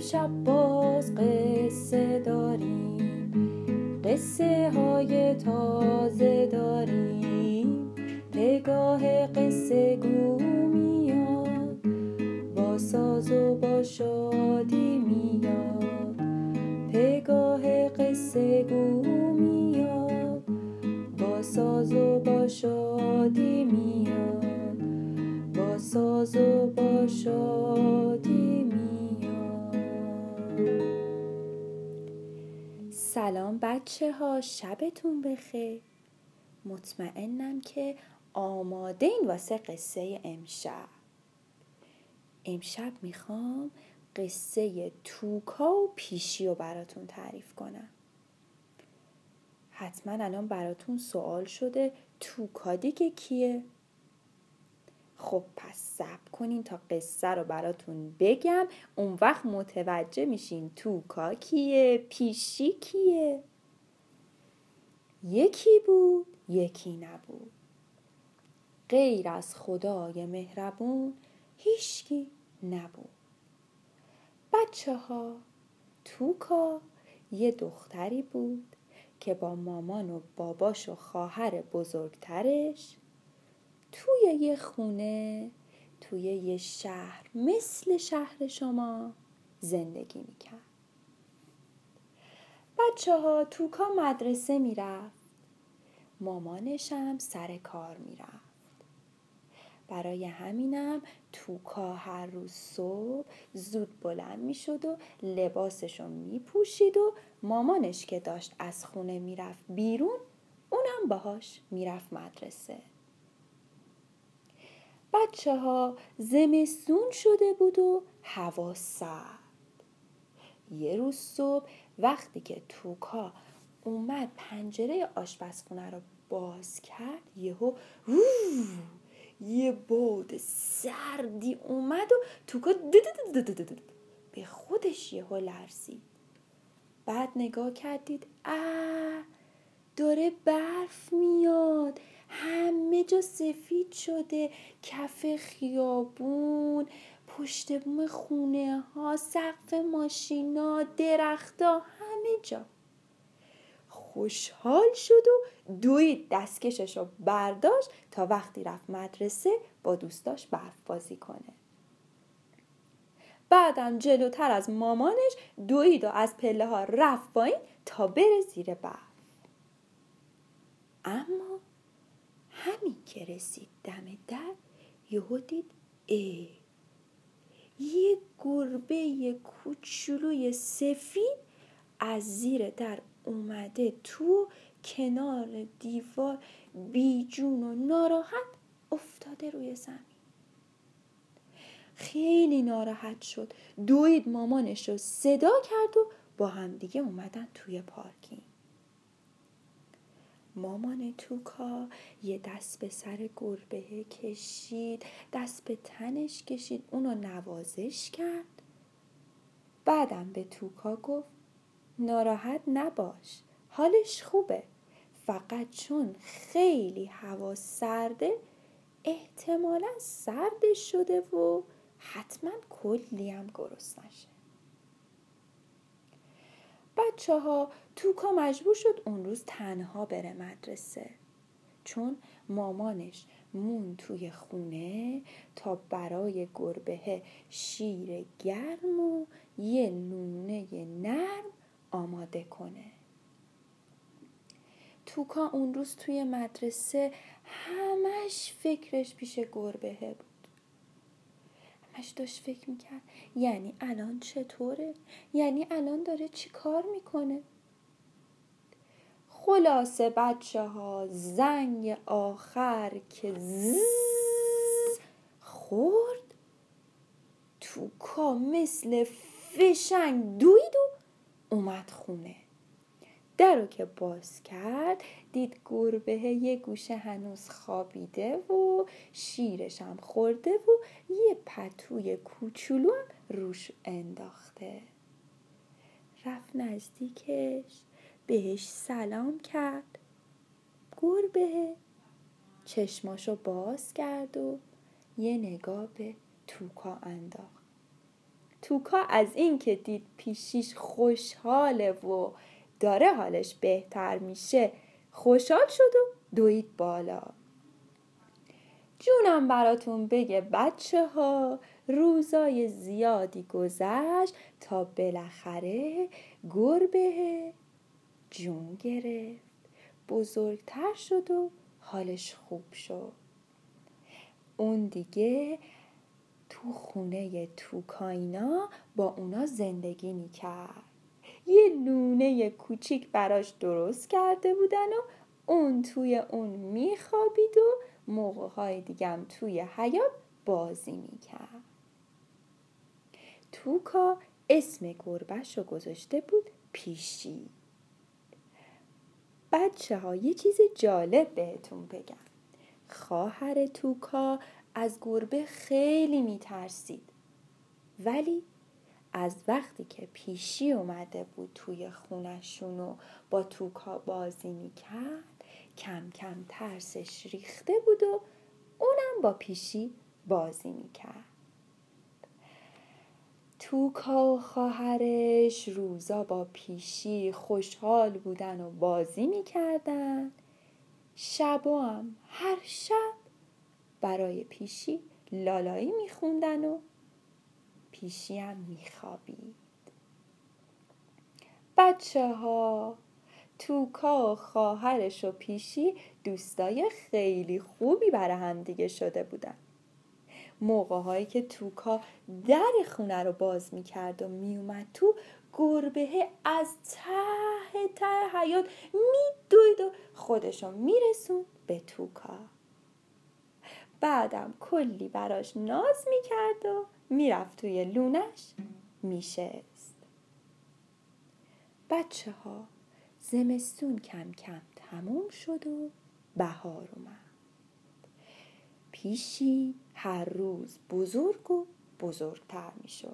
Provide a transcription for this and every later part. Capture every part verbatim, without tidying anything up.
امشب باز قصه داریم، قصه های تازه داریم. پگاه قصه گو میاد، با ساز و با شادی میاد. پگاه قصه گو میاد، با ساز و با شادی میاد. با ساز و با شادی میاد. سلام بچه ها، شبتون بخیر. مطمئنم که آماده این واسه قصه امشب. امشب میخوام قصه توکا و پیشی رو براتون تعریف کنم. حتما الان براتون سوال شده توکا دیگه کیه؟ خب پس صبر کنین تا قصه رو براتون بگم، اون وقت متوجه میشین توکا کیه، پیشی کیه. یکی بود یکی نبود، غیر از خدای مهربون هیچکی نبود. بچه ها، توکا یه دختری بود که با مامان و باباش و خواهر بزرگترش توی یه خونه توی یه شهر مثل شهر شما زندگی میکرد. بچه ها، توکا مدرسه میرفت، مامانش هم سر کار میرفت. برای همینم توکا هر روز صبح زود بلند میشد و لباسشو میپوشید و مامانش که داشت از خونه میرفت بیرون، اونم باهاش میرفت مدرسه. بچه ها، زمستون شده بود و هوا سرد. یه روز صبح وقتی که توکا اومد پنجره آشپزخونه رو باز کرد، یهو یه باد سردی اومد و توکا به خودش یهو لرزید. بعد نگاه کردید، اه داره برف میاد، همه جا سفید شده، کف خیابون، پشت بوم خونه ها، سقف ماشینا، درختا، همه جا. خوشحال شد و دوید دستکشش رو برداشت تا وقتی رفت مدرسه با دوستاش برف بازی کنه. بعدم جلوتر از مامانش دوید و از پله ها رفت پایین تا بره زیر برف. اما همین که رسید دم در، یهو دید ای یه گربه کوچولوی سفید از زیر در اومده تو، کنار دیوار بیجون و ناراحت افتاده روی زمین. خیلی ناراحت شد، دوید مامانش رو صدا کرد و با هم دیگه اومدن توی پارکینگ. مامان توکا یه دست به سر گربه کشید، دست به تنش کشید، اونو نوازش کرد. بعدم به توکا گفت ناراحت نباش، حالش خوبه، فقط چون خیلی هوا سرده احتمالاً سردش شده و حتما کلی هم گرسنشه. بچه ها، توکا مجبور شد اون روز تنها بره مدرسه، چون مامانش مون توی خونه تا برای گربه شیر گرم و یه لونه نرم آماده کنه. توکا اون روز توی مدرسه همش فکرش پیش گربه بود. همش داشت فکر میکرد یعنی الان چطوره؟ یعنی الان داره چی کار میکنه؟ خلاصه بچه ها، زنگ آخر که زز خورد، توکا مثل فشنگ دوید و اومد خونه. درو که باز کرد دید گربه یه گوشه هنوز خوابیده و شیرش هم خورده و یه پتوی کوچولو هم روش انداخته. رفت نزدیکش، بهش سلام کرد. گربه چشماشو باز کرد و یه نگاه به توکا انداخت. توکا از این که دید پیشیش خوشحاله و داره حالش بهتر میشه خوشحال شد و دوید بالا. جونم براتون بگه بچه ها، روزای زیادی گذشت تا بالاخره گربه جون گرفت، بزرگتر شد و حالش خوب شد. اون دیگه تو خونه توکاینا با اونا زندگی میکرد. یه لونه کوچیک براش درست کرده بودن و اون توی اون میخوابید و موقعهای دیگم توی حیاط بازی میکرد. توکا اسم گربه‌ش رو گذاشته بود پیشی. بچه ها یه چیز جالب بهتون بگم. خواهر توکا از گربه خیلی میترسید، ولی از وقتی که پیشی اومده بود توی خونشون و با توکا بازی میکرد کم کم ترسش ریخته بود و اونم با پیشی بازی میکرد. توکا و خواهرش روزا با پیشی خوشحال بودن و بازی میکردن. شبا هم هر شب برای پیشی لالایی میخوندن و پیشی هم میخوابید. بچه ها، توکا و خواهرش و پیشی دوستای خیلی خوبی برای هم دیگه شده بودن. موقع هایی که توکا در خونه رو باز میکرد و میومد تو، گربه از ته ته حیاط میدوید و خودشو میرسون به توکا. بعدم کلی براش ناز میکرد و میرفت توی لونش میشست. بچه ها، زمستون کم کم تموم شد و بهار اومد. پیشی هر روز بزرگ و بزرگتر میشد.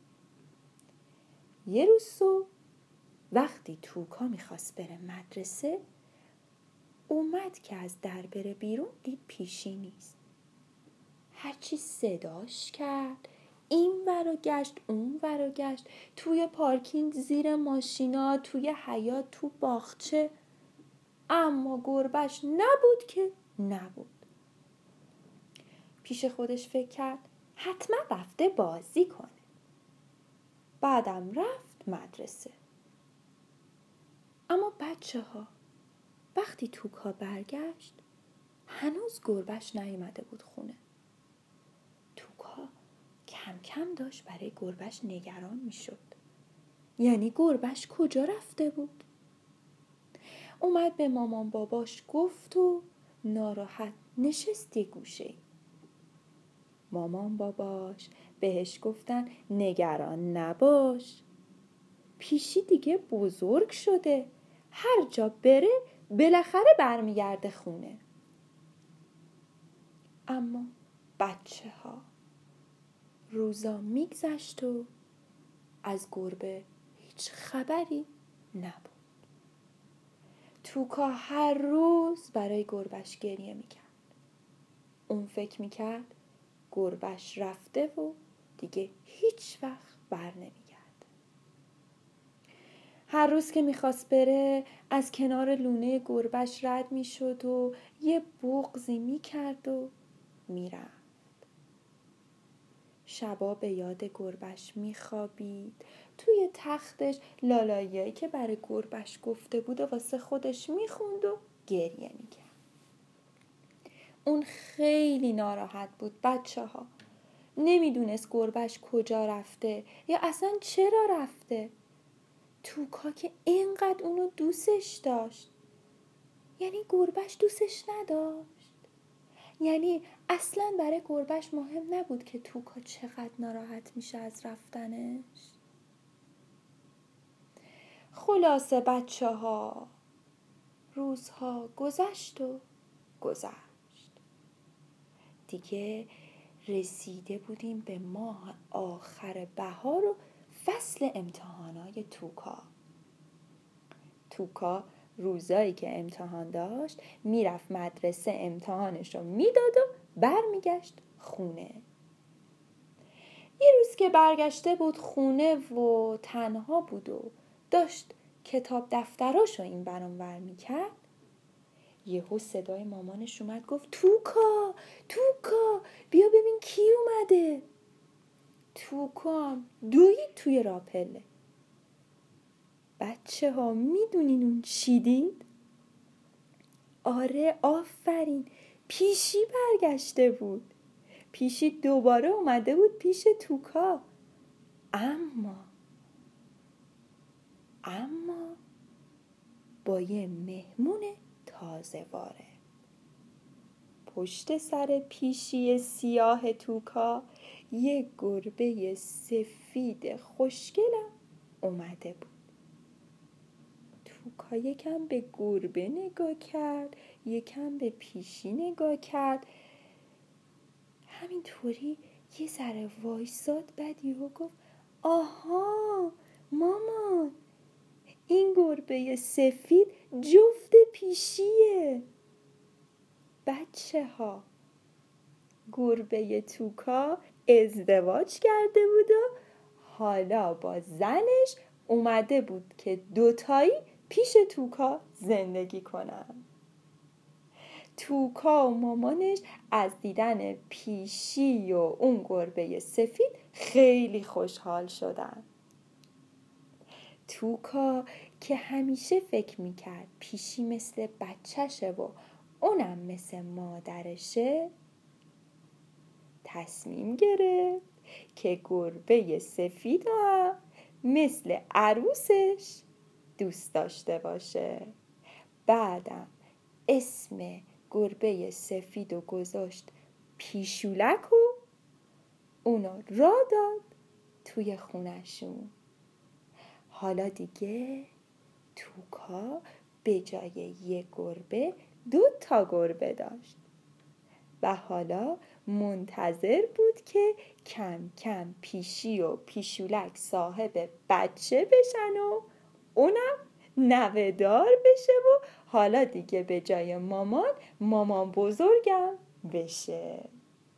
یه روز صبح وقتی توکا میخواست بره مدرسه، اومد که از در بره بیرون، دید پیشی نیست. هرچی صداش کرد، این ور و گشت اون ور و گشت، توی پارکینگ، زیر ماشینا، توی حیاط، تو باغچه، اما گربه‌ش نبود که نبود. پیش خودش فکر کرد حتما رفته بازی کنه. بعدم رفت مدرسه. اما بچه ها، وقتی توکا برگشت هنوز گربه‌ش نیومده بود خونه. توکا کم کم داشت برای گربه‌ش نگران میشد. یعنی گربه‌ش کجا رفته بود؟ اومد به مامان باباش گفت و ناراحت نشست یه گوشه. مامان باباش بهش گفتن نگران نباش، پیشی دیگه بزرگ شده، هر جا بره بالاخره برمیگرده خونه. اما بچه ها، روزا میگذشت و از گربه هیچ خبری نبود. توکا هر روز برای گربهش گریه میکرد. اون فکر میکرد گربهش رفته و دیگه هیچ وقت بر نمیگرده. هر روز که میخواست بره از کنار لونه گربهش رد میشد و یه بغضی میکرد و میرفت. شبا به یاد گربهش میخوابید، توی تختش لالاییایی که برای گربهش گفته بود و واسه خودش میخوند و گریه میکرد. اون خیلی ناراحت بود بچه ها. نمیدونست گربهش کجا رفته یا اصلا چرا رفته. توکا که اینقدر اونو دوستش داشت، یعنی گربهش دوستش نداشت. یعنی اصلا برای گربهش مهم نبود که توکا چقدر ناراحت میشه از رفتنش. خلاصه بچه ها، روزها گذشت و گذشت. دیگه رسیده بودیم به ماه آخر بهار و فصل امتحانای توکا. توکا روزایی که امتحان داشت میرفت مدرسه، امتحانش رو میداد و برمیگشت خونه. یه روز که برگشته بود خونه و تنها بود و داشت کتاب دفتراشو این بر اون ور میکرد، یهو صدای مامانش اومد گفت توکا توکا بیا ببین کی اومده. توکا هم دوید توی راپله. بچه ها میدونین اون چی دید؟ آره آفرین، پیشی برگشته بود. پیشی دوباره اومده بود پیش توکا. اما اما با یه مهمون تازه واره. پشت سر پیشی سیاه توکا یه گربه سفید خوشگلم اومده بود. توکا یکم به گربه نگاه کرد، یکم به پیشی نگاه کرد، همینطوری یه ذره وایساد. بعد یهو گفت آها مامان، این گربه سفید جفت پیشیه. بچه ها، گربه توکا ازدواج کرده بود و حالا با زنش اومده بود که دوتایی پیش توکا زندگی کنن. توکا و مامانش از دیدن پیشی و اون گربه سفید خیلی خوشحال شدن. توکا که همیشه فکر میکرد پیشی مثل بچهشه و اونم مثل مادرشه، تصمیم گرفت که گربه سفید هم مثل عروسش دوست داشته باشه. بعدم اسم گربه سفید رو گذاشت پیشولک و اونو را داد توی خونشون. حالا دیگه توکا به جای یه گربه دو تا گربه داشت و حالا منتظر بود که کم کم پیشی و پیشولک صاحب بچه بشن و اونم نوه‌دار بشه و حالا دیگه به جای مامان مامان بزرگم بشه.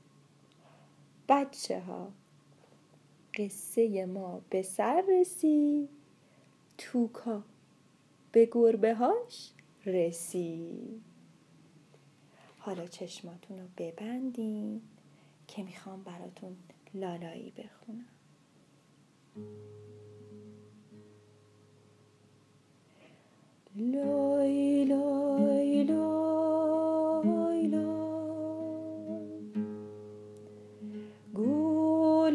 بچه ها، قصه ما به سر رسید. توکا به گربه هاش رسید. حالا چشماتون رو ببندین که میخوام براتون لالایی بخونم. لای لای لای لای گل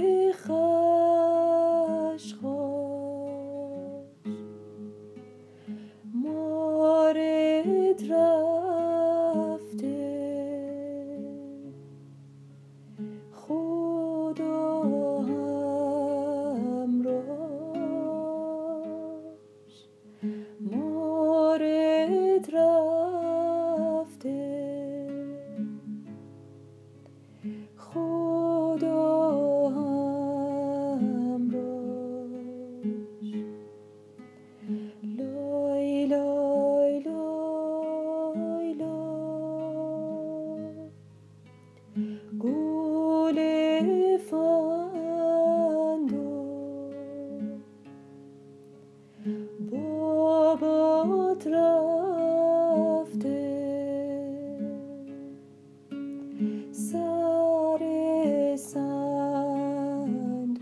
خش خش مارد رفته خدا همراهش مارد رفته خدا همراهش. لای لای لای لای گل فندق بابات رفته سر صندوق.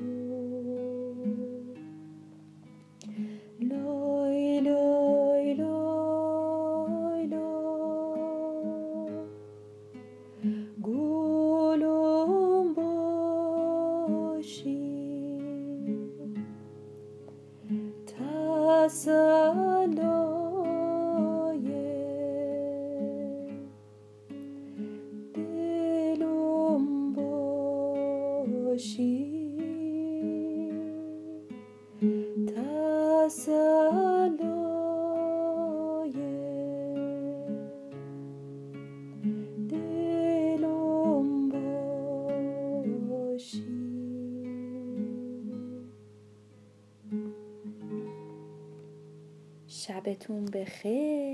لای لای لای لای گلم باشی تسلای دلم باشی تسلای دلم باشی. شبتون بخیر.